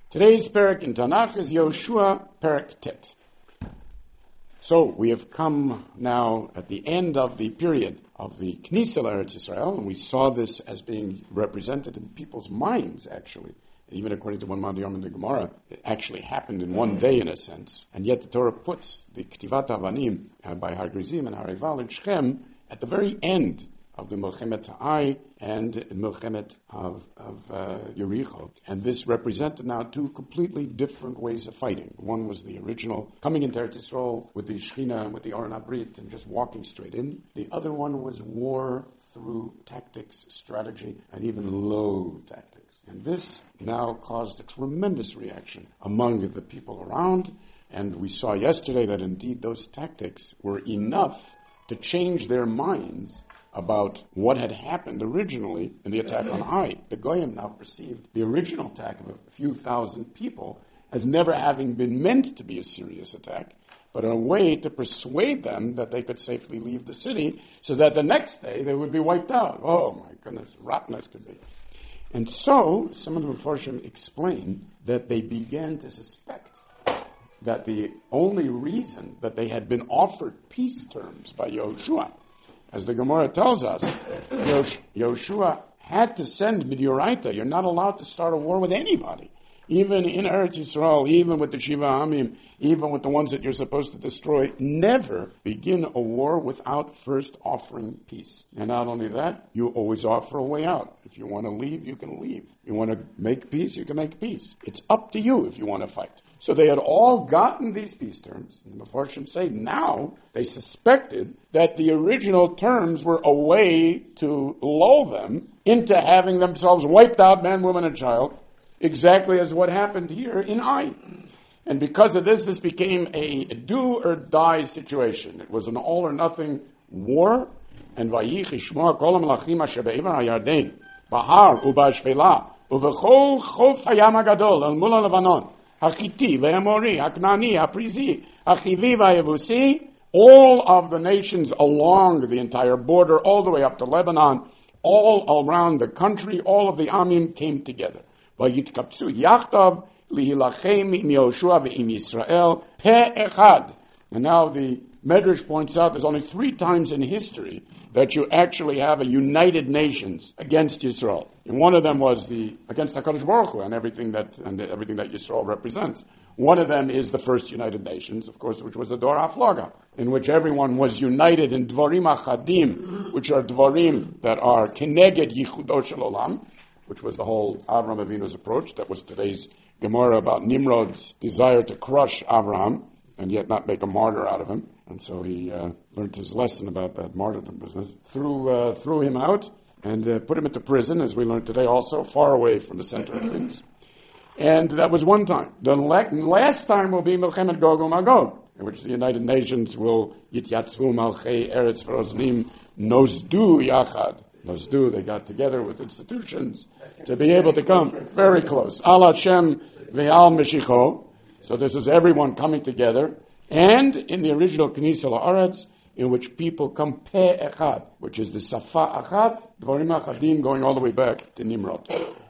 Today's parak in Tanakh is Yoshua Parak Tet. So we have come now at the end of the period of the Knesset Eretz Yisrael, and we saw this as being represented in people's minds, actually. Even according to one Madiyam in the Gemara, it actually happened in one day, in a sense. And yet the Torah puts the Ktivat Avanim by Har Gerizim and Har Eival in Shechem at the very end of the Milchemet Ta'ai and Milchemet of Yericho. And this represented now two completely different ways of fighting. One was the original coming into Eretz Yisrael with the Shechina and with the Aron HaBrit and just walking straight in. The other one was war through tactics, strategy, and even low tactics. And this now caused a tremendous reaction among the people around. And we saw yesterday that indeed those tactics were enough to change their minds about what had happened originally in the attack on Ai. The Goyim now perceived the original attack of a few thousand people as never having been meant to be a serious attack, but a way to persuade them that they could safely leave the city so that the next day they would be wiped out. Oh my goodness, rotten as could be. And so, some of the Mefarshim explain that they began to suspect that the only reason that they had been offered peace terms by Yoshua, as the Gemara tells us, Yoshua had to send Midyoraita. You're not allowed to start a war with anybody. Even in Eretz Yisrael, even with the Shiva Amim, even with the ones that you're supposed to destroy, never begin a war without first offering peace. And not only that, you always offer a way out. If you want to leave, you can leave. You want to make peace, you can make peace. It's up to you if you want to fight. So they had all gotten these peace terms. And the Mefarshim say now they suspected that the original terms were a way to lull them into having themselves wiped out, man, woman, and child, exactly as what happened here in Ai. And because of this, this became a do-or-die situation. It was an all-or-nothing war. And Vayich Yishmoa kol ha-melachim asher be'ever ha-Yarden, Bahar u'ba'ashfela, u'v'chol chof hayam hagadol, el mul ha-Levanon, HaChiti, ve'Amori, HaKnani, HaPrizi, HaChivi, ve'Yevusi, all of the nations along the entire border, all the way up to Lebanon, all around the country, all of the Amim came together. Vayitkaptsu yachtav lihilachem im Yoshua ve'im Yisrael pe'echad. And now the Medrash points out there's only 3 times in history that you actually have a united nations against Yisrael. And one of them was against HaKadosh Baruch Hu and everything that Yisrael represents. One of them is the first United Nations, of course, which was the Dor HaFlaga, in which everyone was united in Dvarim Achadim, which are Dvarim that are Keneged Yichudo Shel Olam, which was the whole Avram Avinu's approach. That was today's Gemara about Nimrod's desire to crush Avraham and yet not make a martyr out of him. And so he learned his lesson about that martyrdom business, threw him out and put him into prison, as we learned today also, far away from the center of things. And that was one time. The last time will be Milchemet Gog u'Magog, in which the United Nations will Yityatzvu Malchei Eretz V'Roznim Nosdu Yachad. Nosdu, they got together with institutions to be able to come very close. Al Hashem Ve'al Meshicho. So this is everyone coming together. And in the original Knesset La'aretz, in which people come pe'echad, which is the Safa Achat, Dvarim Achadim, going all the way back to Nimrod.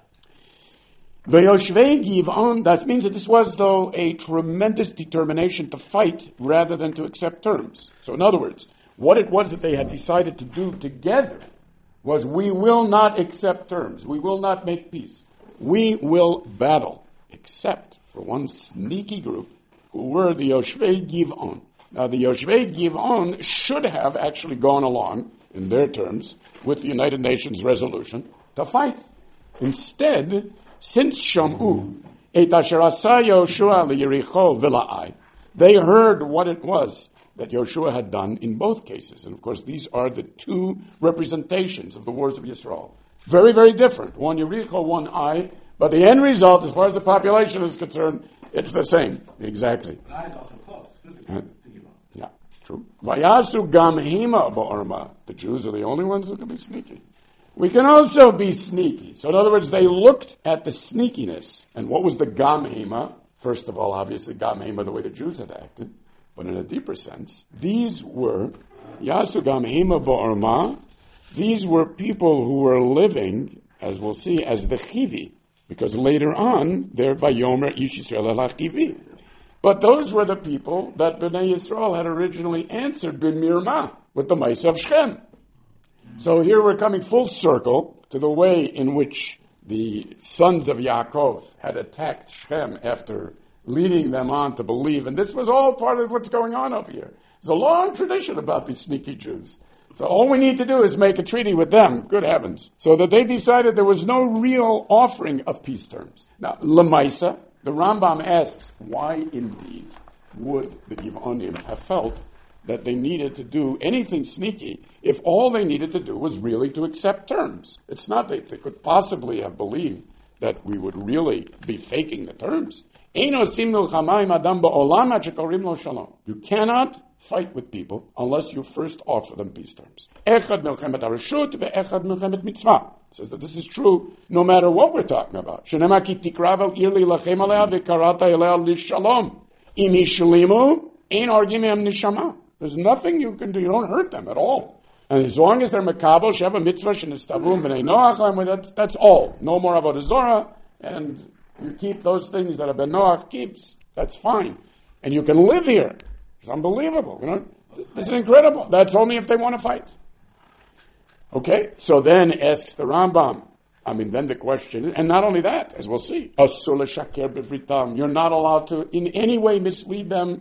Ve'yoshvei Giv'on, that means that this was, though, a tremendous determination to fight rather than to accept terms. So in other words, what it was that they had decided to do together was, we will not accept terms. We will not make peace. We will battle, except for one sneaky group who were the Yoshvei Giv'on. Now, the Yoshvei Giv'on should have actually gone along, in their terms, with the United Nations resolution to fight. Instead, since Shamu, et asher asa Yoshua liyericho v'la'ai, they heard what it was that Yoshua had done in both cases. And of course, these are the 2 representations of the wars of Yisrael. Very, very different. One Yericho, one Ai. But the end result, as far as the population is concerned, it's the same. Exactly. Ai is also close. Yeah, true. Vayasu gam hima ba'orma. The Jews are the only ones who can be sneaky. We can also be sneaky. So in other words, they looked at the sneakiness. And what was the gam hima? First of all, obviously, gam hima, the way the Jews had acted. But in a deeper sense, these were Yasu gam hima ba'orma. These were people who were living, as we'll see, as the Chivi. because later on, they're Vayomer Ish Yisrael El HaChivi. But those were the people that Bnei Yisrael had originally answered bin Mirma, with the Maisa of Shechem. So here we're coming full circle to the way in which the sons of Yaakov had attacked Shechem after leading them on to believe. And this was all part of what's going on over here. There's a long tradition about these sneaky Jews. So all we need to do is make a treaty with them, good heavens, so that they decided there was no real offering of peace terms. Now, Lamaisa, the Rambam asks, why indeed would the Givonim have felt that they needed to do anything sneaky if all they needed to do was really to accept terms? It's not that they could possibly have believed that we would really be faking the terms. You cannot fight with people unless you first offer them peace terms. Echad milchemet hareshut ve'echad milchemet mitzvah. Says that this is true no matter what we're talking about. Shenema ki tikrav el ir lilachem alea ve'karata elea lishalom. Im hishlimu ein argim em nishama. There's nothing you can do. You don't hurt them at all. And as long as they're makabel, sheva mitzvah shenistavum b'nei noach, that's all. No more avodah zorah, and you keep those things that a ben Noach keeps. That's fine. And you can live here. It's unbelievable. This is incredible. That's only if they want to fight. Okay? So then asks the Rambam. Then the question, and not only that, as we'll see, you're not allowed to in any way mislead them.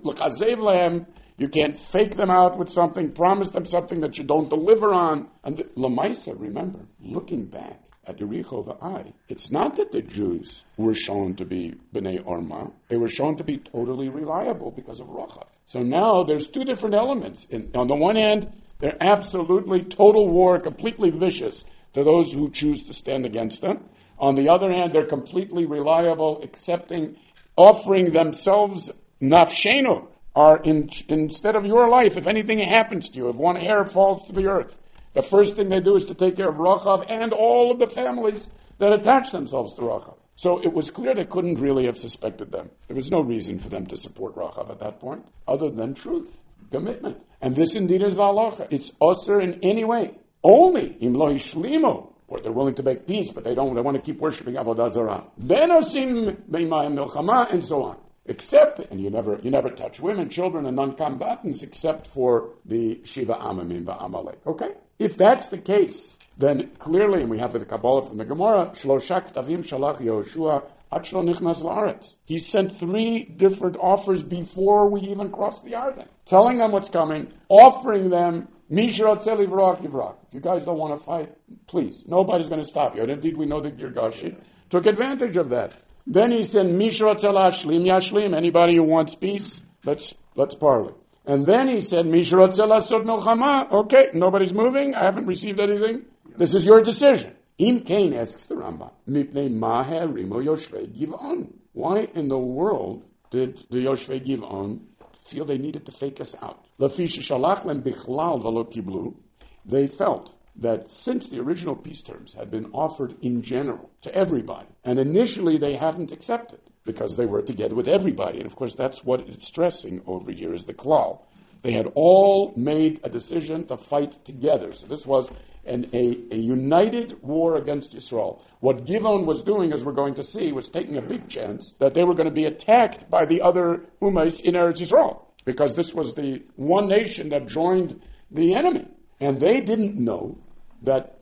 You can't fake them out with something, promise them something that you don't deliver on. And Lamaisa, remember, looking back at Yericho v'Ai, it's not that the Jews were shown to be Bnei Orma. They were shown to be totally reliable because of Rachav. So now there's two different elements. On the one hand, they're absolutely total war, completely vicious to those who choose to stand against them. On the other hand, they're completely reliable, accepting, offering themselves nafshenu, instead of your life, if anything happens to you, if one hair falls to the earth, the first thing they do is to take care of Rachav and all of the families that attach themselves to Rachav. So it was clear they couldn't really have suspected them. There was no reason for them to support Rachav at that point, other than truth, commitment. And this indeed is the halacha. It's usher in any way. Only im lo yishlimu, or they're willing to make peace, but they want to keep worshiping Avodah Zarah. Ben osim b'mayim milchama, and so on. Except, and you never touch women, children, and non-combatants, except for the Shiva Amamim v'Amalek. Okay? If that's the case, then clearly, and we have the Kabbalah from the Gemara, Shloshak Tavim Shalach Yehoshua Ad Shlo Nichnas La'aretz. He sent 3 different offers before we even crossed the Yarden, telling them what's coming, offering them, Mishrotzeh livrach yivrach. If you guys don't want to fight, please, nobody's going to stop you. And indeed, we know that Girgashi took advantage of that. Then he said, Mishrotzeh la'ashlim yashlim. Anybody who wants peace, let's parley. And then he said, Mishrotzeh la'asot milchama. Okay, nobody's moving. I haven't received anything. This is your decision. Im Kain asks the Rambam, Mipnei ma ha'rimo Yoshvei Giv'on. Why in the world did the Yoshvei Giv'on feel they needed to fake us out? Lafi sheshalach lem bichlal v'lo kiblu. They felt that since the original peace terms had been offered in general to everybody, and initially they hadn't accepted because they were together with everybody, and of course that's what it's stressing over here is the klal. They had all made a decision to fight together. So this was a united war against Yisrael. What Givon was doing, as we're going to see, was taking a big chance that they were going to be attacked by the other Umays in Eretz Yisrael, because this was the one nation that joined the enemy. And they didn't know that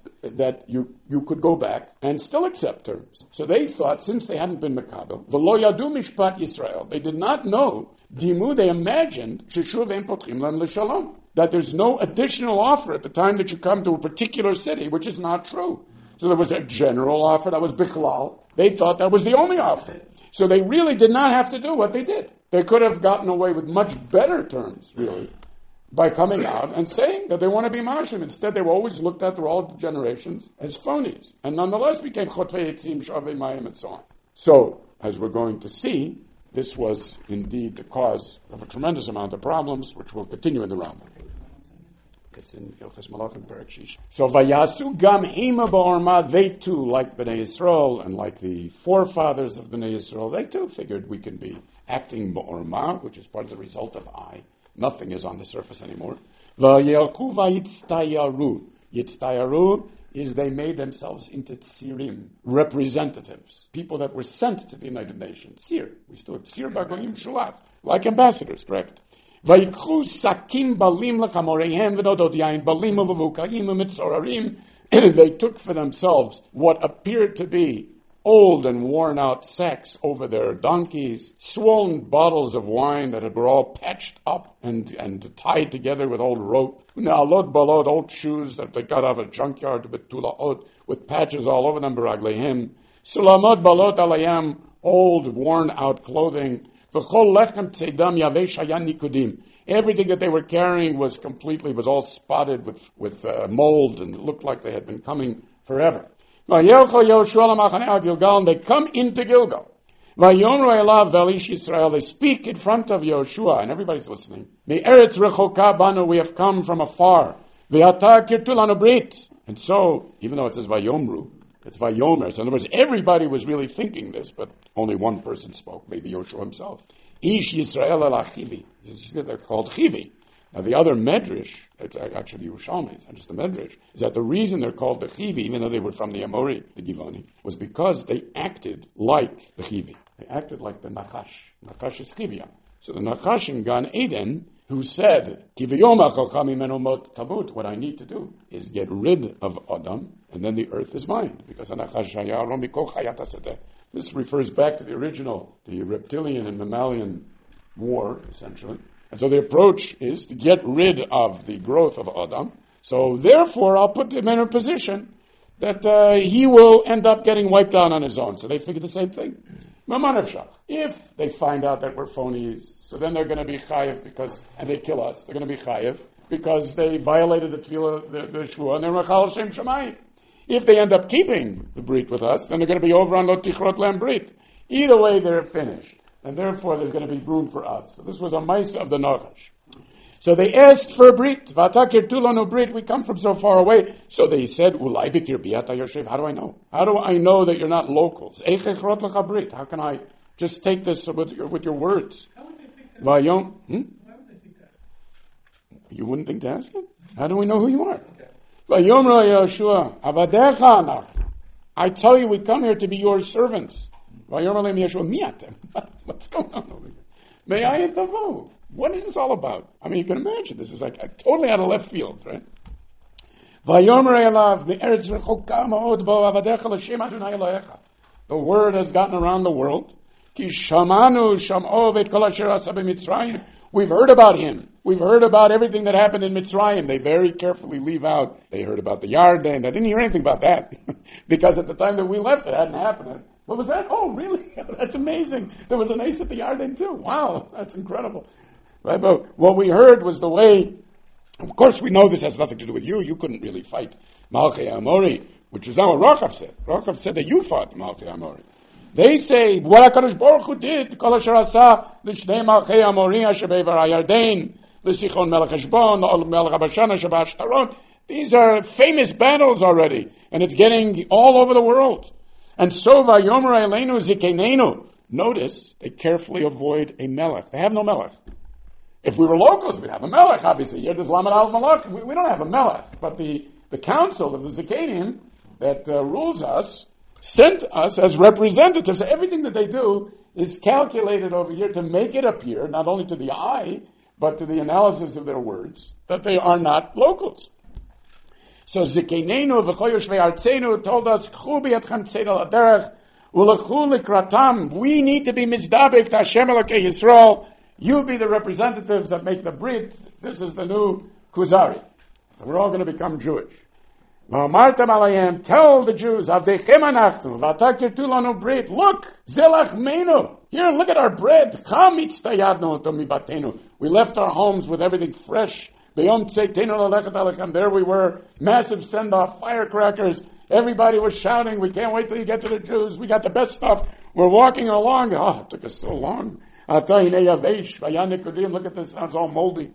you could go back and still accept terms. So they thought, since they hadn't been Makabel, V'lo yadu mishpat Yisrael, they did not know, Dimu, they imagined, Sheshuv ein potchim lan l'shalom, that there's no additional offer at the time that you come to a particular city, which is not true. So there was a general offer that was bichlal. They thought that was the only offer. So they really did not have to do what they did. They could have gotten away with much better terms, really, by coming out and saying that they want to be mashim. Instead, they were always looked at through all generations as phonies, and nonetheless became chotvei etzim, shavei mayim, and so on. So, as we're going to see, this was indeed the cause of a tremendous amount of problems, which will continue in the Rambam. It's in Ilchos Malachim Perek Shish. So Vayasu Gam Hima Ba'orma, they too, like Bnei Yisrael and like the forefathers of Bnei Yisrael, they too figured we can be acting Ba'orma, which is part of the result of I. Nothing is on the surface anymore. Vayelchu Vayitztayaru. Yitztayaru is they made themselves into tzirim, representatives, people that were sent to the United Nations. Tzir, we still have tzir bagoyim shulach, like ambassadors, correct? Vayikchu sakim balim lechamoreihem v'nodot yain balim uvukayim u'mitzorarim. They took for themselves what appeared to be old and worn out sacks over their donkeys, swollen bottles of wine that were all patched up and tied together with old rope, na'alot balot, old shoes that they got out of a junkyard with tulaot, with patches all over them, baragleihim, sulamot balot alayam, old worn out clothing, v'chol lechem tzedam yavesh hayan nikudim. Everything that they were carrying was all spotted with mold, and it looked like they had been coming forever. And they come into Gilgal. They speak in front of Yoshua, and everybody's listening. We have come from afar. And so, even though it says Vayomru, it's Vayomer. So in other words, everybody was really thinking this, but only one person spoke, maybe Yoshua himself. Ish Yisrael al Chivi. They're called Chivi. Now the other Medrash, it's actually Yerushalmi, it's not just the Medrash, is that the reason they're called the Chivi, even though they were from the Amori, the Givoni, was because they acted like the Chivi. They acted like the Nachash. Nachash is Chivia. So the Nachash in Gan Eden, who said, what I need to do is get rid of Adam, and then the earth is mine, because this refers back to the original, the reptilian and mammalian war, essentially. And so the approach is to get rid of the growth of Adam. So therefore, I'll put him in a position that he will end up getting wiped out on his own. So they figure the same thing. If they find out that we're phonies, so then they're going to be chayiv and they kill us. They're going to be chayiv because they violated the tefillah, the shua, and they're machal shem shamayim. If they end up keeping the brit with us, then they're going to be over on lo tichrot lem brit. Either way, they're finished. And therefore, there's going to be room for us. So this was a mice of the Nachash. So they asked for a brit. V'atakir tulanu brit. We come from so far away. So they said, Ulai bikir biyata yoshev. How do I know? How do I know that you're not locals? Eichechrot lecha brit. How can I just take this with your words? How would they think that? Why would they think that? You wouldn't think to ask it? How do we know who you are? Vayomro Yoshua avadecha anach. I tell you, we come here to be your servants. What's going on over here? May I intervene? What is this all about? I mean, you can imagine, this is like totally out of left field, right? The word has gotten around the world. We've heard about him. We've heard about everything that happened in Mitzrayim. They very carefully leave out. They heard about the Yarden. They didn't hear anything about that because at the time that we left, it hadn't happened. What was that? Oh, really? That's amazing. There was an ace at the Yarden too. Wow, that's incredible. Right? But what we heard was the way, of course we know this has nothing to do with you. You couldn't really fight Malchei Amori, which is not what Rachav said. Rachav said that you fought Malchei Amori. They say, what HaKadosh Baruch Hu did, Kol Asher Asa, L'Shnei Malchei Amori, Asher Be'ever HaYarden, L'Sichon Melech Heshbon, Melech HaBashan, Asher Ba'ashtaron. These are famous battles already, and it's getting all over the world. And so, Vayomer Eleinu Zikeneinu. Notice, they carefully avoid a melech. They have no melech. If we were locals, we'd have a melech, obviously. Here, there's Lamed Al Malach. We don't have a melech. But the council of the Zikenim that rules us sent us as representatives. So everything that they do is calculated over here to make it appear, not only to the eye, but to the analysis of their words, that they are not locals. So Zikeneinu v'cho yoshvei artzeinu told us, Chu b'yadchem tzedel haderech, u'lechu likratam. We need to be mizdabek to Hashem Elokei Yisrael. You be the representatives that make the brit. This is the new Kuzari. So we're all going to become Jewish. V'amartem alayim, tell the Jews, avdechem anachnu, v'atakir tulanu brit. Look, zelach meinu. Here, look at our bread. Cham itztayadnu to mibatenu. We left our homes with everything fresh. There we were, massive send-off, firecrackers. Everybody was shouting, we can't wait till you get to the Jews. We got the best stuff. We're walking along. Oh, it took us so long. Look at this, it sounds all moldy.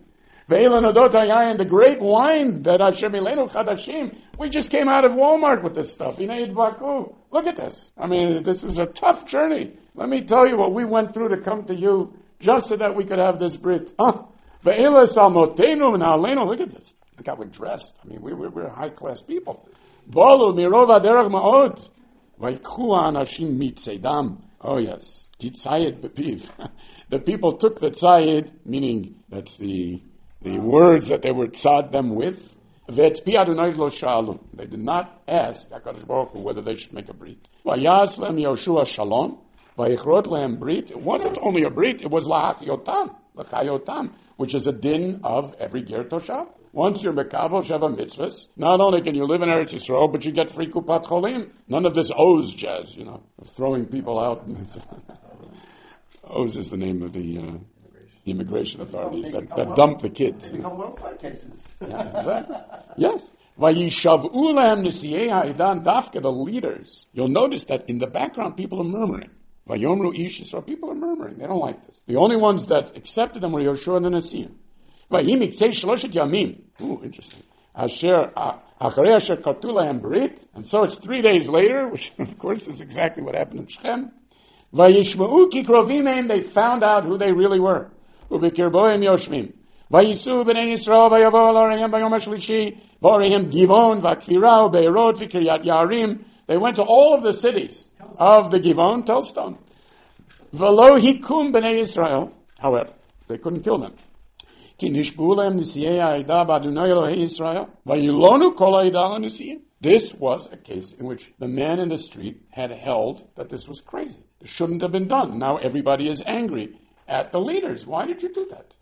The great wine that Hashem Ilenu Chadashim. We just came out of Walmart with this stuff. Look at this. I mean, this is a tough journey. Let me tell you what we went through to come to you, just so that we could have this Brit. Look at this. Look how we're dressed. I mean, we're high-class people. Bolu mirova derech ma'od. Vaikhu anashim mitzedam. Oh yes. Titzayed bepiv. The people took the tzayed, meaning that's the words that they were tzad them with. Vet pi Adonai lo shalu. They did not ask HaKadosh Baruch Hu whether they should make a brit. Vayas lem Yoshua shalom. Vayichrot lehem brit. It wasn't only a brit, it was lachayotam, which is a din of every ger toshav. Once you're mekabel sheva mitzvahs, not only can you live in Eretz Yisrael, but you get free kupat cholim. None of this Oz jazz, of throwing people out. Oz is the name of the immigration authorities that dump the kids. They become welfare cases. Yeah, exactly. Yes. Vayishav'u lehem nisiei ha'idan dafka, the leaders. You'll notice that in the background people are murmuring. Vayomru ish Yisrael, people are murmuring. They don't like this. The only ones that accepted them were Yoshua and the Nesiim. Vayim iksei shloshet yamim. Ooh, interesting. Asher acharei asher kartu lehem brit. And so it's 3 days later, which of course is exactly what happened in Shechem. Vayishma'u ki krovim mehem, they found out who they really were. Ubekirbohem yoshvim. Vayisu b'nei Yisrael vayavo al-Orehem bayom hashlishi v'Orehem Givon v'Akfira u'Beirot v'Kiryat Yarim. They went to all of the cities of the Givon, Telstone. V'lo hikum b'nei Yisrael. However, they couldn't kill them. Ki nishbu lehem nisiyei ha'ida b'Adonai Elohei Yisrael vayilonu kol ha'ida l'nisiyim. This was a case in which the man in the street had held that this was crazy. It shouldn't have been done. Now everybody is angry at the leaders. Why did you do that?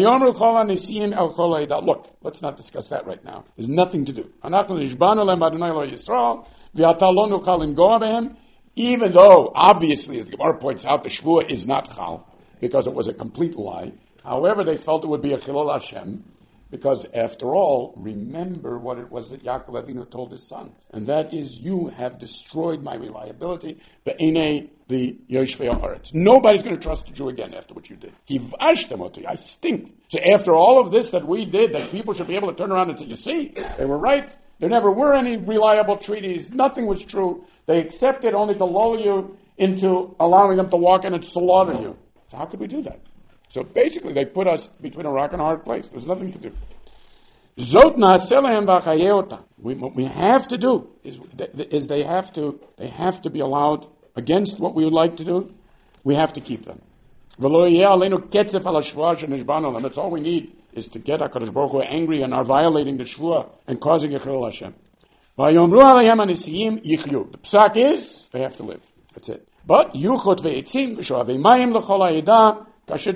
Look, let's not discuss that right now. There's nothing to do. Even though, obviously, as the Gemara points out, the Shvuah is not Chal, because it was a complete lie. However, they felt it would be a Chilul Hashem, because after all, remember what it was that Yaakov Avinu told his sons. And that is, you have destroyed my reliability. Be'enei the Yoshvei Haaretz. Nobody's going to trust a Jew again after what you did. I stink. So after all of this that we did, that people should be able to turn around and say, you see, they were right. There never were any reliable treaties. Nothing was true. They accepted only to lull you into allowing them to walk in and slaughter you. So how could we do that? So basically, they put us between a rock and a hard place. There's nothing to do. What we have to do is they have to be allowed against what we would like to do. We have to keep them. That's all we need is to get HaKadosh Baruch Hu angry and are violating the Shvuah and causing a Chilul Hashem. The psak is they have to live. That's it. But yuchot ve'etzim v'shoavei mayim l'chol ha'edah. They're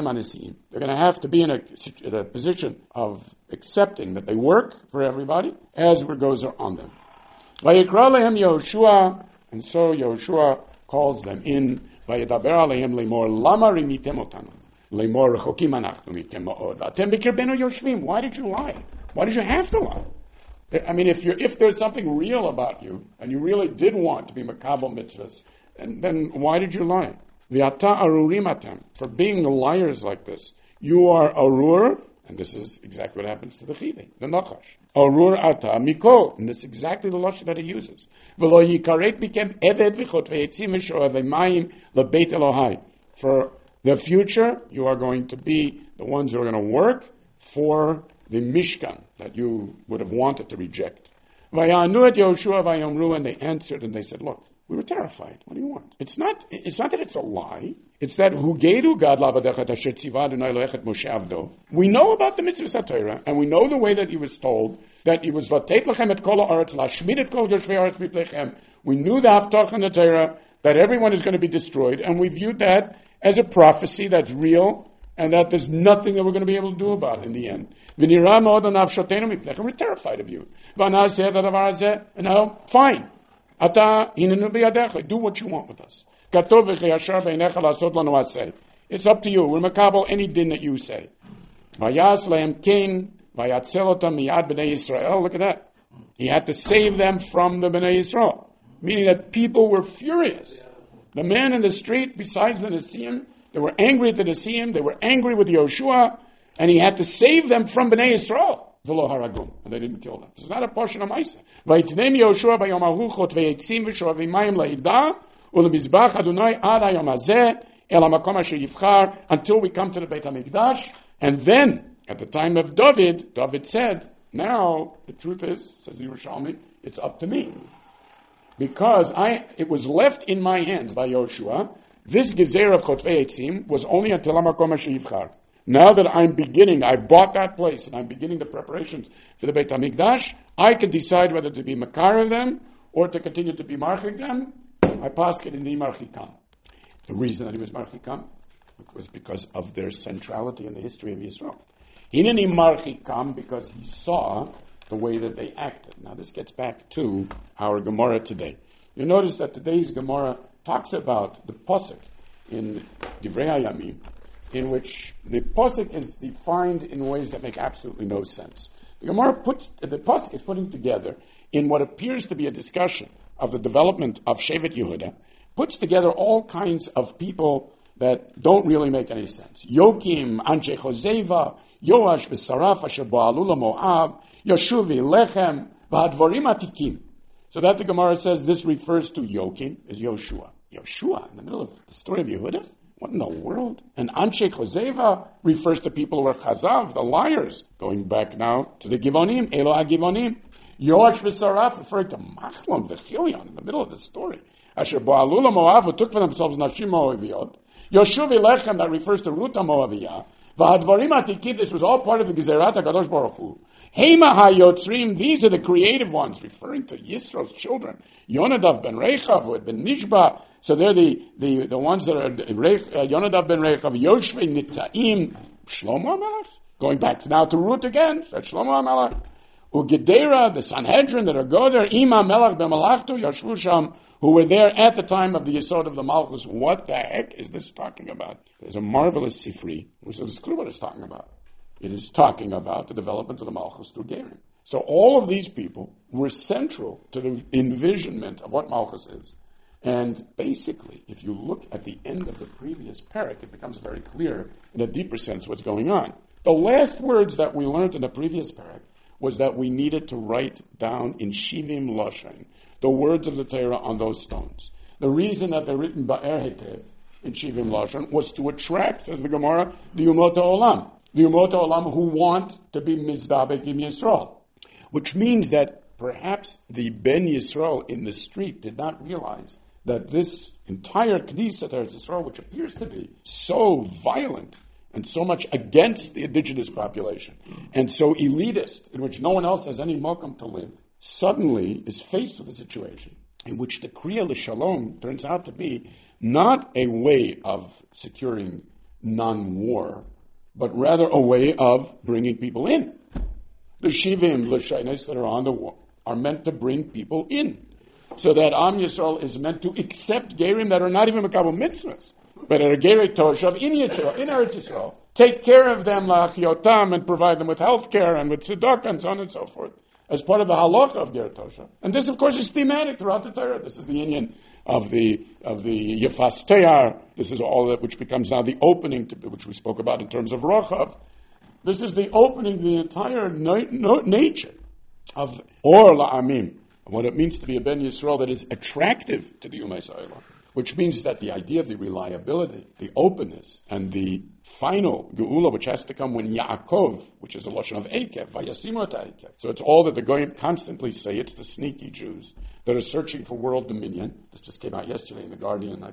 going to have to be in a position of accepting that they work for everybody as goes on them. Vayikra lehem Yoshua, and so Yoshua calls them in. Vayedaber alehem lemor lama rimitem otanu lemor rechokim anachnu mitem ma'od atem b'kirbenu yoshvim. Why did you lie? Why did you have to lie? I mean, if there's something real about you and you really did want to be makabel mitzvahs, then why did you lie? V'ata arurim atem, for being liars like this. You are arur, and this is exactly what happens to the chivi, the nachash. Arur ata miko, and this is exactly the lashon that he uses. V'lo yikaret mikem eved v'chot ve'etzim v'shoavei mayim lebeit Elohai. For the future, you are going to be the ones who are going to work for the Mishkan that you would have wanted to reject. Vayanu et Yoshua vayomru, and they answered and they said, look, we were terrified. What do you want? It's not that it's a lie. It's that Hugedu Gad Lavadechat Asher Tziva Adonai Loechet Moshe Avdo. We know about the mitzvah Torah, and we know the way that he was told that he was Vatet Lechem et Kol Haaretz Lashmid et Kol Yoshvei Haaretz Miplechem. We knew the Haftach in the Torah that everyone is going to be destroyed, and we viewed that as a prophecy that's real, and that there's nothing that we're going to be able to do about it in the end. V'nira Mo'od Nafshotenu Miplechem. We're terrified of you. V'anaseh V'adavar Hazeh. And now, fine. Ata hinenu b'yadecha. Do what you want with us. Katov v'chiyashar b'einecha la'asot lanu aseh. It's up to you. We're makabel any din that you say. Vayas lehem kain vayatzel otam miyad b'nei Yisrael. Look at that. He had to save them from the b'nei Yisrael, meaning that people were furious. The man in the street, besides the Nesiim, they were angry at the Nesiim. They were angry with Yoshua, and he had to save them from b'nei Yisrael. V'lo haragum, and they didn't kill them. It's not a portion of Maisa. Vayitnem Yoshua bayom ahu chot ve'etzim v'shoavei mayim la'idah u'lemizbach Adonai ad hayom hazeh el hamakom asher yivchar, until we come to the Beit HaMikdash. And then, at the time of David said, now, the truth is, says the Yerushalmi, It's up to me. Because it was left in my hands by Yoshua. This gezer of Chotvei Eitzim was only until Hamakom Yivchar. Now that I've bought that place and I'm beginning the preparations for the Beit HaMikdash, I can decide whether to be Makar them or to continue to be Marchik them. I paskin in the Marchikam. The reason that he was Marchikam was because of their centrality in the history of Yisrael. Hineni Marchikam because he saw the way that they acted. Now this gets back to our Gemara today. You notice that today's Gemara talks about the Posuk in Divrei HaYamim, in which the Posuk is defined in ways that make absolutely no sense. The Posuk is putting together in what appears to be a discussion of the development of Shevet Yehuda, puts together all kinds of people that don't really make any sense. Yokim, Anshe Chozeva, Yoash v'Saraf asher ba'alu Moab, Yoshuvi, Lechem, V'hadvorim Atikim. So that the Gemara says this refers to Yokim, is Yoshua. Yoshua, in the middle of the story of Yehuda? What in the world? And Anshe Chozeva refers to people who are Chazav, the liars. Going back now to the Givonim, Elo HaGivonim. Yoash v'Saraf referred to Machlon, V'chilion, in the middle of the story. Asher ba'alu Moab, who took for themselves Nashim Moaviot. Yoshuvi Lechem, that refers to Ruta Moaviyah. V'hadvarim Atikim, this was all part of the Gezerat HaKadosh Baruch Hu. Hema HaYotzrim, these are the creative ones, referring to Yisro's children. Yonadav ben Rechav, who had been Nishba, so they're the ones that are Yonadav ben Rechav, Yoshvei Nitzaim, Shlomo HaMelech. Going back now to Ruth again, said Shlomo HaMelech. Ugedera, the Sanhedrin that are go there, Ima Melech b'Malachtu, Yashvu Sham, who were there at the time of the Yesod of the Malchus. What the heck is this talking about? There's a marvelous Sifri, which is clear what it's talking about. It is talking about the development of the Malchus through Gerim. So all of these people were central to the envisionment of what Malchus is. And basically, if you look at the end of the previous parak, it becomes very clear in a deeper sense what's going on. The last words that we learned in the previous parak was that we needed to write down in Shivim Lashon the words of the Torah on those stones. The reason that they're written Ba'er Hetev in Shivim Lashon was to attract, says the Gemara, the Umot HaOlam. The Umot HaOlam who want to be Mizdabek in Yisrael. Which means that perhaps the Ben Yisrael in the street did not realize that this entire Knesset Eretz Yisrael, which appears to be so violent and so much against the indigenous population, and so elitist, in which no one else has any mokum to live, suddenly is faced with a situation in which the Kriya L'Shalom turns out to be not a way of securing non-war, but rather a way of bringing people in. The Shivim L'Shainis that are on the wall are meant to bring people in, so that Am Yisrael is meant to accept Gerim that are not even Makabel Mitzvahs, but are Gerei Toshav in Yisrael, in Eretz Yisrael, take care of them, La'achiotam, and provide them with health care and with tzedakah and so on and so forth, as part of the halacha of Gerei Toshav. And this, of course, is thematic throughout the Torah. This is the union of the Yefas Te'ar. This is all that which becomes now the opening, to which we spoke about in terms of Rochav. This is the opening, the entire nature of Or La'amim, what it means to be a Ben Yisrael that is attractive to the Umay Sa'ila, which means that the idea of the reliability, the openness, and the final Geula, which has to come when Yaakov, which is a lashon of Ekev, Vayasimu et Ekev. So it's all that the Goyim constantly say. It's the sneaky Jews that are searching for world dominion. This just came out yesterday in the Guardian, in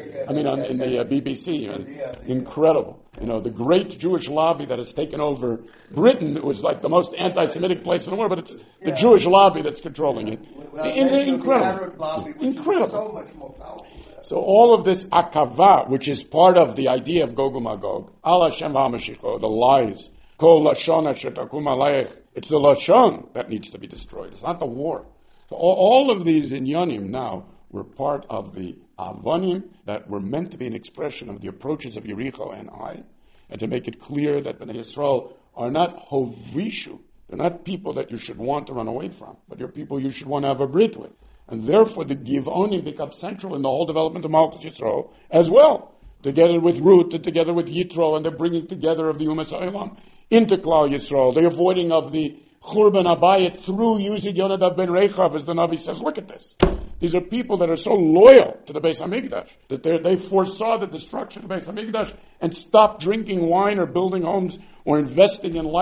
the BBC. Incredible. You know, the great Jewish lobby that has taken over Britain. It was like the most anti-Semitic place in the world, but it's the Jewish lobby that's controlling it. Incredible. Incredible. So much more powerful. So all of this akava, which is part of the idea of Gog uMagog, al Hashem v'hamashicho, the lies, kol lashon asher takum alayich, it's the lashon that needs to be destroyed. It's not the war. So all of these inyanim now were part of the avonim that were meant to be an expression of the approaches of Yericho and Ai, and to make it clear that Bnei Yisrael are not hovishu. They're not people that you should want to run away from, but you're people you should want to have a brit with. And therefore the Givonim becomes central in the whole development of Malchus Yisrael as well, together with Ruth and together with Yitro and the bringing together of the Umas Ha'olam into Klal Yisrael, the avoiding of the Churban Abayit through using Yonadav ben Rechav, as the Navi says. Look at this. These are people that are so loyal to the Beis HaMikdash that they foresaw the destruction of the Beis HaMikdash and stopped drinking wine or building homes or investing in life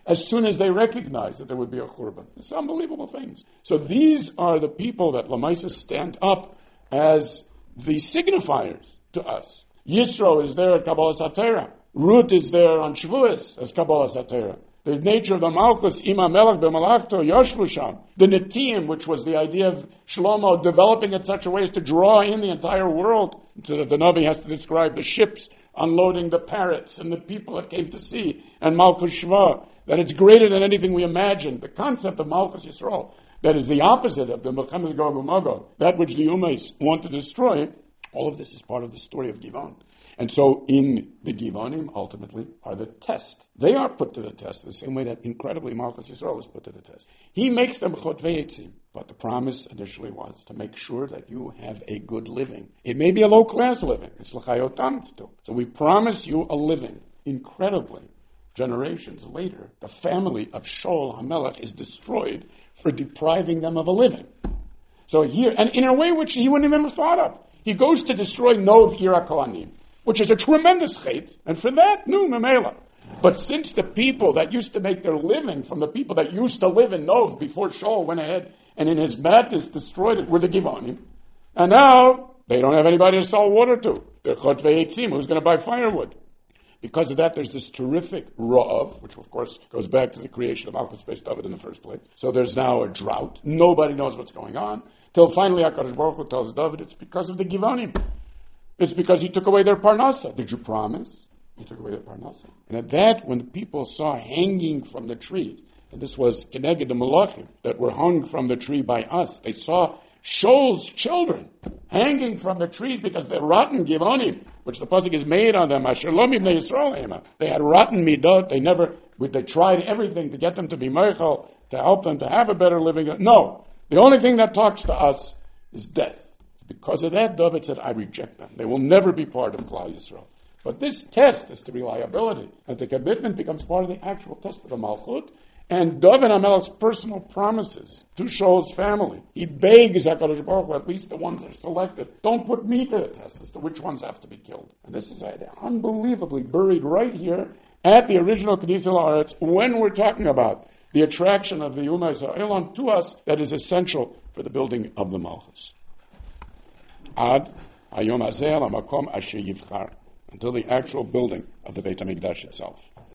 as soon as they recognized that there would be a Churban. It's unbelievable things. So these are the people that Lamaisa stand up as the signifiers to us. Yisro is there at Kabbalah Satera. Ruth is there on Shavuos as Kabbalah Satera. The nature of the Malchus, Ima Melech B'Malachto, Yoshvu Sham. The Netiyim, which was the idea of Shlomo developing it such a way as to draw in the entire world, so that the Navi has to describe the ships unloading the parrots and the people that came to see, and Malchus Shva, that it's greater than anything we imagine. The concept of Malchus Yisrael, that is the opposite of the Melchemes Gog uMagog, that which the Umays want to destroy. All of this is part of the story of Givon. And so in the Givonim, ultimately, are the test. They are put to the test the same way that incredibly Malchus Yisrael is put to the test. He makes them chotvei etzim, but the promise initially was to make sure that you have a good living. It may be a low-class living. It's l'chayotam still. So we promise you a living. Incredibly, generations later, the family of Shaul HaMelech is destroyed for depriving them of a living. So here, and in a way which he wouldn't even have thought of, he goes to destroy Nov Ira Kohanim, which is a tremendous chait, and for that, no, memela. But since the people that used to make their living from the people that used to live in Nov before Shaul went ahead and in his madness destroyed it were the Givonim, and now they don't have anybody to sell water to. They're chotvei etzim, who's going to buy firewood? Because of that, there's this terrific ra'av, which of course goes back to the creation of Malchus Beis David in the first place. So there's now a drought. Nobody knows what's going on. Till finally HaKadosh Baruch Hu tells David it's because of the Givonim. It's because he took away their parnasa. Did you promise? He took away their parnasa. And at that, when the people saw hanging from the tree, and this was Keneged the Malachim that were hung from the tree by us, they saw Shaul's children hanging from the trees because they're rotten Givonim, which the pasuk is made on them. Asher lo mibnei Yisrael hema. They had rotten midot. They tried everything to get them to be meichel, to help them to have a better living. No, the only thing that talks to us is death. Because of that, David said, I reject them. They will never be part of Klal Yisrael. But this test is the reliability, and the commitment becomes part of the actual test of the Malchut. And David HaMelech's personal promises to Shaul's family. He begs HaKadosh Baruch Hu, at least the ones that are selected, don't put me to the test as to which ones have to be killed. And this is unbelievably buried right here at the original Knesset La'aretz when we're talking about the attraction of the Ummah Yisrael to us that is essential for the building of the Malchus. Ad hayom hazeh al hamakom asher yivchar, until the actual building of the Beit HaMikdash itself.